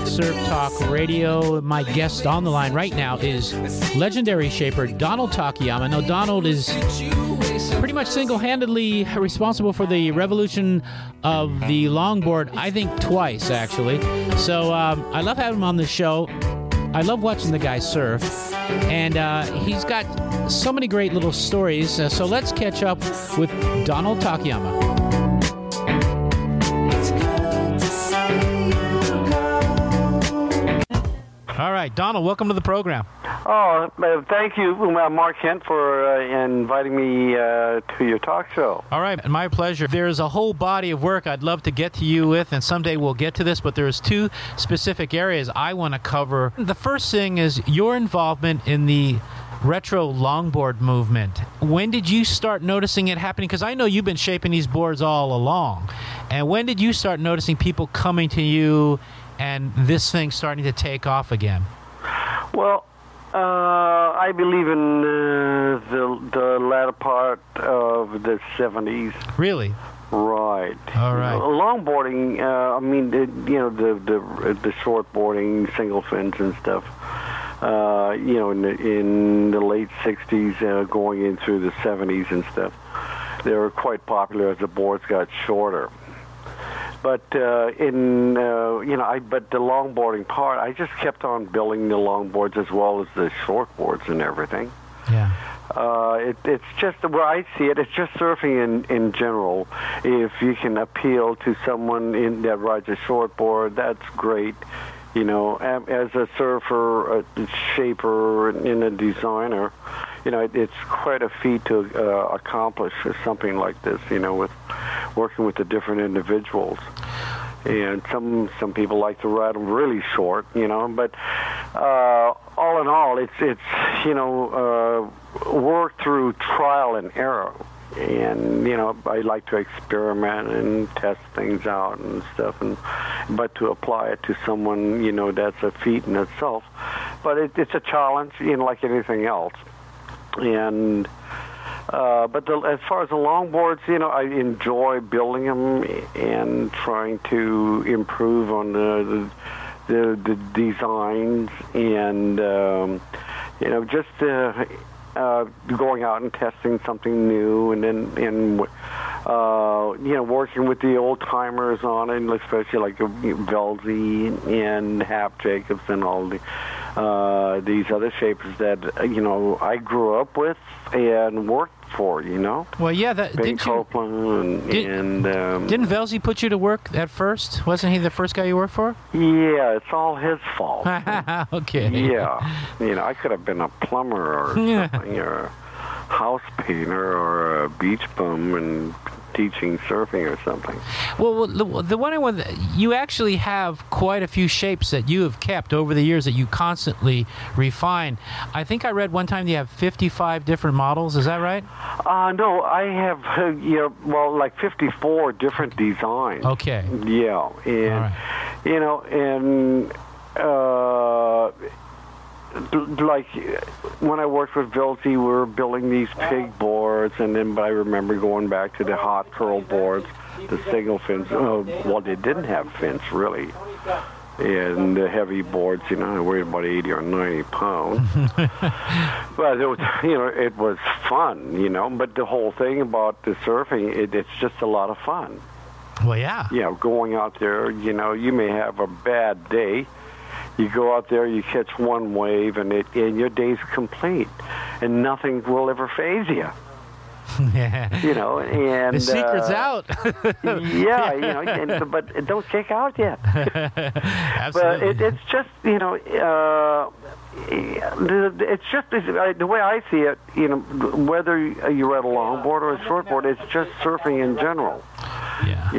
Surf Talk Radio. My guest on the line right now is legendary shaper Donald Takayama. Now, Donald is pretty much single-handedly responsible for the revolution of the longboard, I think twice, actually. So I love having him on the show. I love watching the guy surf, and he's got so many great little stories. So let's catch up with Donald Takayama. All right, Donald, welcome to the program. Oh, thank you, Mark Kent, for inviting me to your talk show. All right, my pleasure. There's a whole body of work I'd love to get to you with, and someday we'll get to this, but there's two specific areas I want to cover. The first thing is your involvement in the retro longboard movement. When did you start noticing it happening? Because I know you've been shaping these boards all along. And when did you start noticing people coming to you and this thing starting to take off again? Well, I believe in the latter part of the 70s. Really? Right. All right. Longboarding, I mean, the shortboarding, single fins and stuff, in the late 60s, going into the 70s and stuff, they were quite popular as the boards got shorter. But but the longboarding part, I just kept on building the longboards as well as the shortboards and everything. Yeah. It's just where I see it. It's just surfing in general. If you can appeal to someone that rides a shortboard, that's great. You know, as a surfer, a shaper, and a designer, it's quite a feat to accomplish something like this. With working with the different individuals, and some people like to ride them really short. But all in all, it's work through trial and error. And I like to experiment and test things out and stuff, but to apply it to someone, that's a feat in itself. But it's a challenge, like anything else. And but as far as the longboards, I enjoy building them and trying to improve on the designs and just. Going out and testing something new, and then working with the old timers on it, especially like Velzy and Hap Jacobs and all these other shapers that I grew up with and worked for. Well, yeah, Ben Copeland and didn't Velzy put you to work at first? Wasn't he the first guy you worked for? Yeah, it's all his fault. Okay. Yeah, I could have been a plumber or something, or a house painter or a beach bum and teaching surfing or something. Well, the one I want, you actually have quite a few shapes that you have kept over the years that you constantly refine. I think I read one time you have 55 different models. Is that right? No, I have like 54 different designs. Okay. Yeah, and like when I worked with Velzy, we were building these pig boards, but I remember going back to the hot curl boards, the single fins. Well, they didn't have fins really, and the heavy boards. I weighed about 80 or 90 pounds. But it was, it was fun. But the whole thing about the surfing, it's just a lot of fun. Well, yeah. Going out there, you may have a bad day. You go out there, you catch one wave, and your day's complete, and nothing will ever faze you. Yeah. And the secret's out. but don't kick out yet. Absolutely. But it's just, it's just the way I see it. Whether you're at a longboard or a shortboard, it's just surfing in general. Yeah.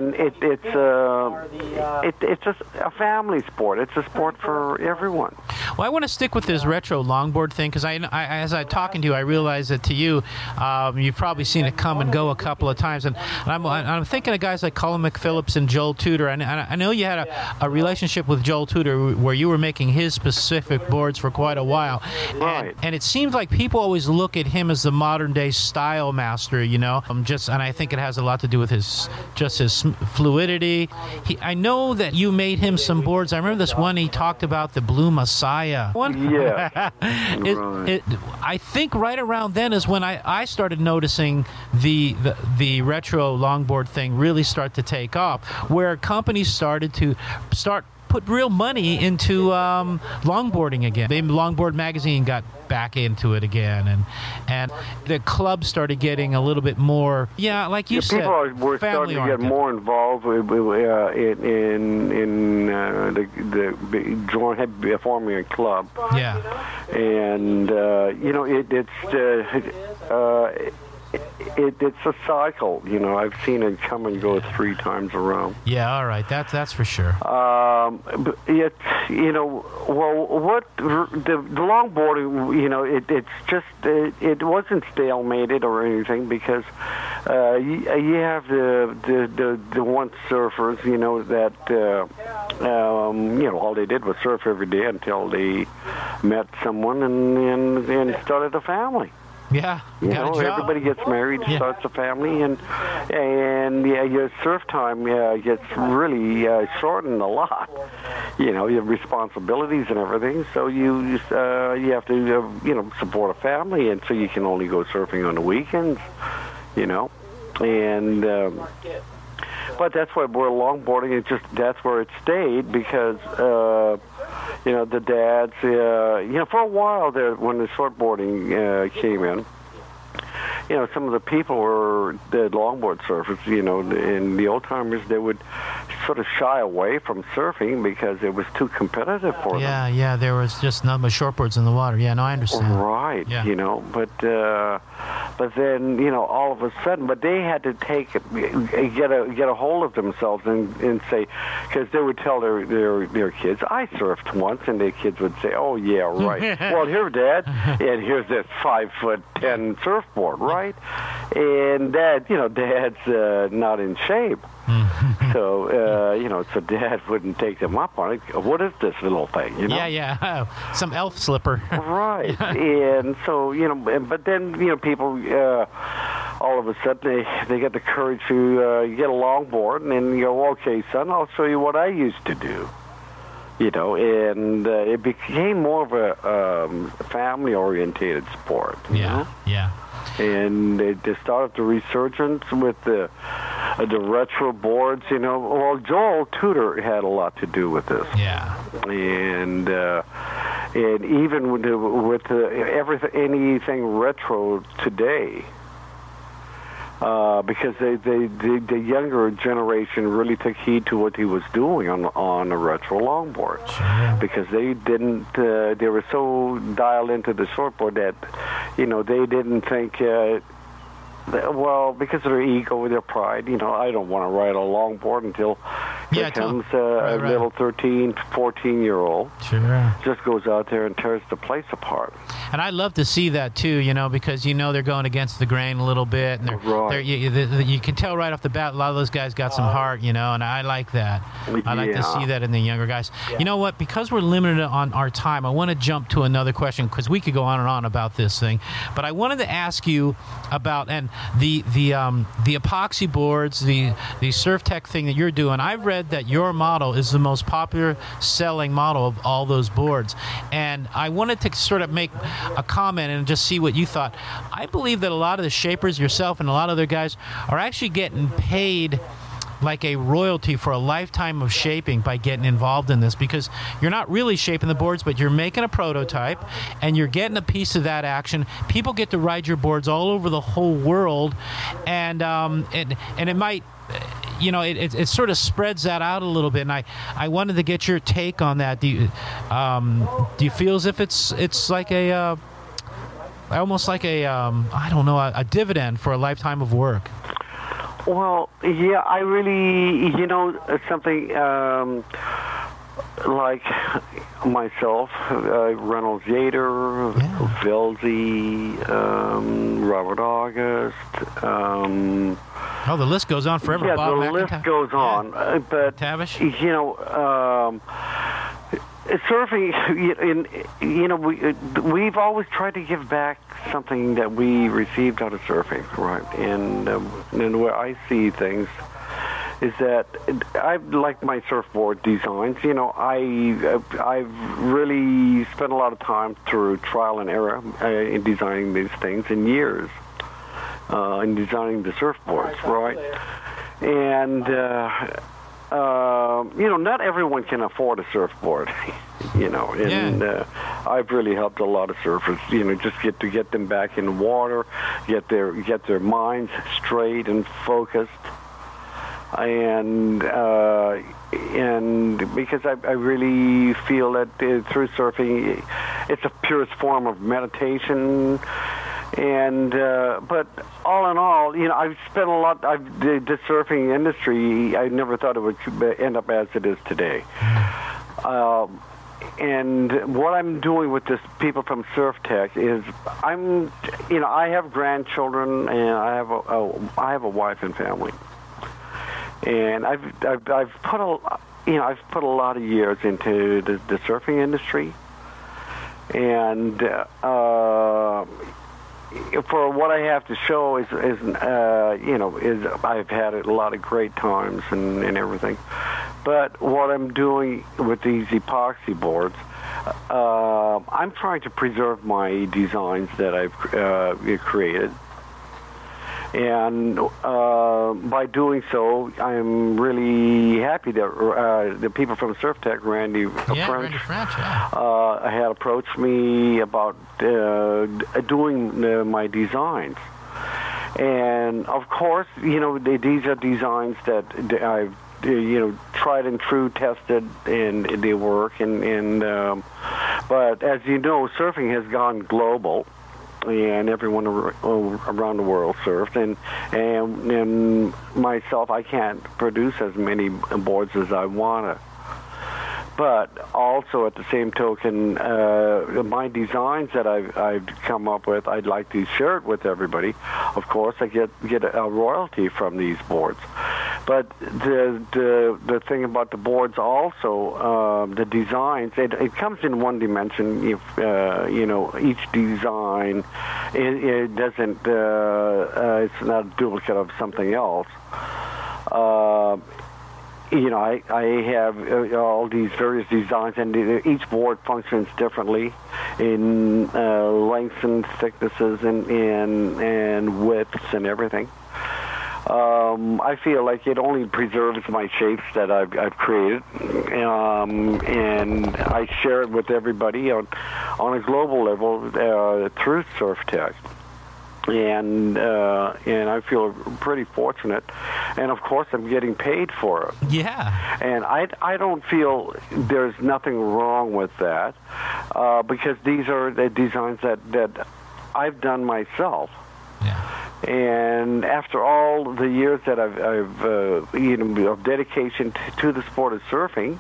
It's just a family sport. It's a sport for everyone. Well, I want to stick with this retro longboard thing because as I'm talking to you, I realize that to you, you've probably seen it come and go a couple of times. And I'm thinking of guys like Colin McPhillips and Joel Tudor. And I know you had a relationship with Joel Tudor where you were making his specific boards for quite a while. Right. And it seems like people always look at him as the modern-day style master, and I think it has a lot to do with his fluidity. I know that you made him some boards. I remember this one he talked about, the Blue Messiah. Yeah. Right. I think right around then is when I started noticing the retro longboard thing really start to take off, where companies started to put real money into longboarding again. The Longboard magazine got back into it again, and the club started getting a little bit more, like you said, people were starting to get more involved in forming a club. Yeah, and it's a cycle. I've seen it come and go 3 times around. Yeah, all right, that's for sure. What the longboarding, it's just it wasn't stalemated or anything because you have the one surfers, that all they did was surf every day until they met someone and started a family. Yeah, everybody gets married, starts a family, and your surf time gets really shortened a lot. You have responsibilities and everything, so you have to support a family, and so you can only go surfing on the weekends. And but that's where longboarding that's where it stayed because. The dads, for a while there, when the shortboarding came in, some of the people were the longboard surfers, and the old-timers, they would sort of shy away from surfing because it was too competitive for them. Yeah, there was just not much shortboards in the water. Yeah, no, I understand. Right, but then, all of a sudden, but they had to get a hold of themselves and say, because they would tell their kids, I surfed once, and their kids would say, oh, yeah, right. Well, here, Dad, and here's this 5'10" surfboard, right? And Dad's not in shape. So, so Dad wouldn't take them up on it. What is this little thing, Yeah, some elf slipper. Right. And so, but then, people, all of a sudden, they get the courage to get a longboard, and then you go, okay, son, I'll show you what I used to do. And it became more of a family-orientated sport. Yeah. And they started the resurgence with the retro boards. Well, Joel Tudor had a lot to do with this. Yeah. And even with anything retro today. Because the younger generation really took heed to what he was doing on a retro longboard. Sure. Because they didn't, they were so dialed into the shortboard that, they didn't think, because of their ego, their pride, I don't want to ride a longboard until here comes a little 13, 14-year-old. Sure. Just goes out there and tears the place apart. And I love to see that too, because they're going against the grain a little bit, and you can tell right off the bat a lot of those guys got some heart, and I like that. I like to see that in the younger guys. Yeah. You know what? Because we're limited on our time, I want to jump to another question because we could go on and on about this thing, but I wanted to ask you about the epoxy boards, the Surf Tech thing that you're doing. I've read that your model is the most popular selling model of all those boards, and I wanted to sort of make a comment and just see what you thought. I believe that a lot of the shapers, yourself and a lot of other guys, are actually getting paid like a royalty for a lifetime of shaping by getting involved in this, because you're not really shaping the boards, but you're making a prototype and you're getting a piece of that action. People get to ride your boards all over the whole world, and it might, it sort of spreads that out a little bit, and I wanted to get your take on that. Do you feel as if it's like almost like a dividend for a lifetime of work? Well, yeah, I really, something like myself, Reynolds Yater, Vilsey, Robert August. The list goes on forever. Yeah, Bob the list goes on. But Tavish? Surfing, we've always tried to give back something that we received out of surfing, right? And the way I see things is that I like my surfboard designs. I've really spent a lot of time through trial and error in designing these things in years, in designing the surfboards, right? And not everyone can afford a surfboard, and I've really helped a lot of surfers, just get them back in the water, get their minds straight and focused, and because I really feel that through surfing, it's the purest form of meditation. And but all in all, I've spent a lot. The surfing industry, I never thought it would end up as it is today. And what I'm doing with this people from Surf Tech is I have grandchildren and I have a wife and family, and I've put a lot of years into the surfing industry, and for what I have to show is I've had a lot of great times and everything. But what I'm doing with these epoxy boards, I'm trying to preserve my designs that I've created. And by doing so, I'm really happy that the people from Surf Tech, Randy French, had approached me about doing my designs. And of course, these are designs that I've tried and true, tested, and they work. And but as you know, surfing has gone global. And everyone around the world surfed, and myself, I can't produce as many boards as I want to. But also at the same token, my designs that I've come up with, I'd like to share it with everybody. Of course, I get a royalty from these boards. But the thing about the boards also, the designs, it comes in one dimension. If each design, it doesn't, it's not a duplicate of something else. I have all these various designs, and each board functions differently in lengths and thicknesses and widths and everything. I feel like it only preserves my shapes that I've created, and I share it with everybody on a global level through Surf Tech. And I feel pretty fortunate, and of course I'm getting paid for it. Yeah. And I don't feel there's nothing wrong with that, because these are the designs that I've done myself. Yeah. And after all the years that I've of dedication to the sport of surfing,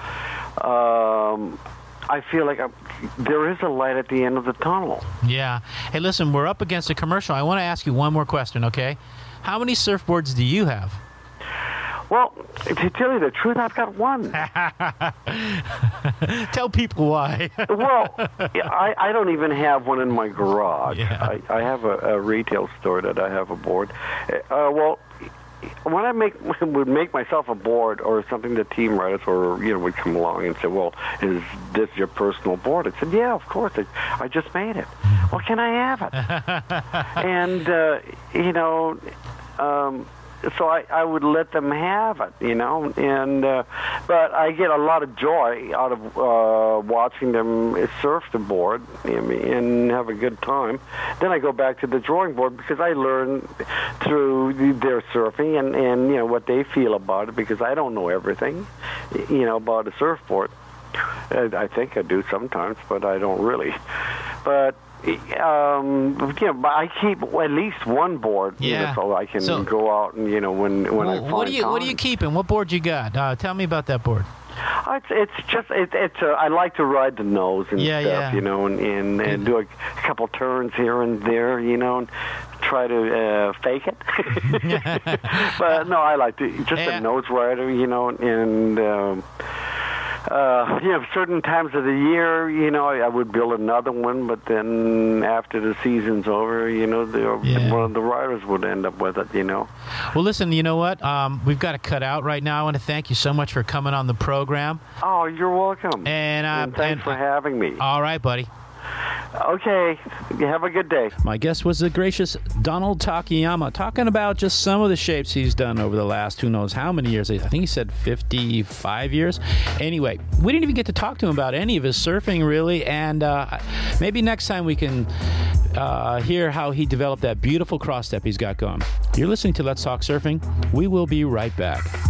I feel like there is a light at the end of the tunnel. Yeah. Hey, listen, we're up against a commercial. I want to ask you one more question, okay? How many surfboards do you have? Well, to tell you the truth, I've got one. Tell people why. Well, I don't even have one in my garage. Yeah. I have a retail store that I have a board. Well, when I would make myself a board or something, the team writers would come along and say, "Well, is this your personal board?" I said, "Yeah, of course. I just made it." "Well, can I have it?" And so I would let them have it, and but I get a lot of joy out of watching them surf the board and have a good time. Then I go back to the drawing board because I learn through their surfing and what they feel about it, because I don't know everything, about a surfboard. I think I do sometimes, but I don't really. But I keep at least one board, so I can go out and when I find time. What are you keeping? What board you got? Tell me about that board. I like to ride the nose and stuff, you know, and do a couple turns here and there, you know, and try to fake it. But no, I like to just a nose rider, you know, and you know, certain times of the year, you know, I would build another one, but then after the season's over, you know, one of the riders would end up with it, you know. Well, listen, you know what? We've got to cut out right now. I want to thank you so much for coming on the program. Oh, you're welcome. And thanks for having me. All right, buddy. Okay. You have a good day. My guest was the gracious Donald Takayama, talking about just some of the shapes he's done over the last who knows how many years. I think he said 55 years. Anyway, we didn't even get to talk to him about any of his surfing, really, and maybe next time we can hear how he developed that beautiful cross step he's got going. You're listening to Let's Talk Surfing. We will be right back.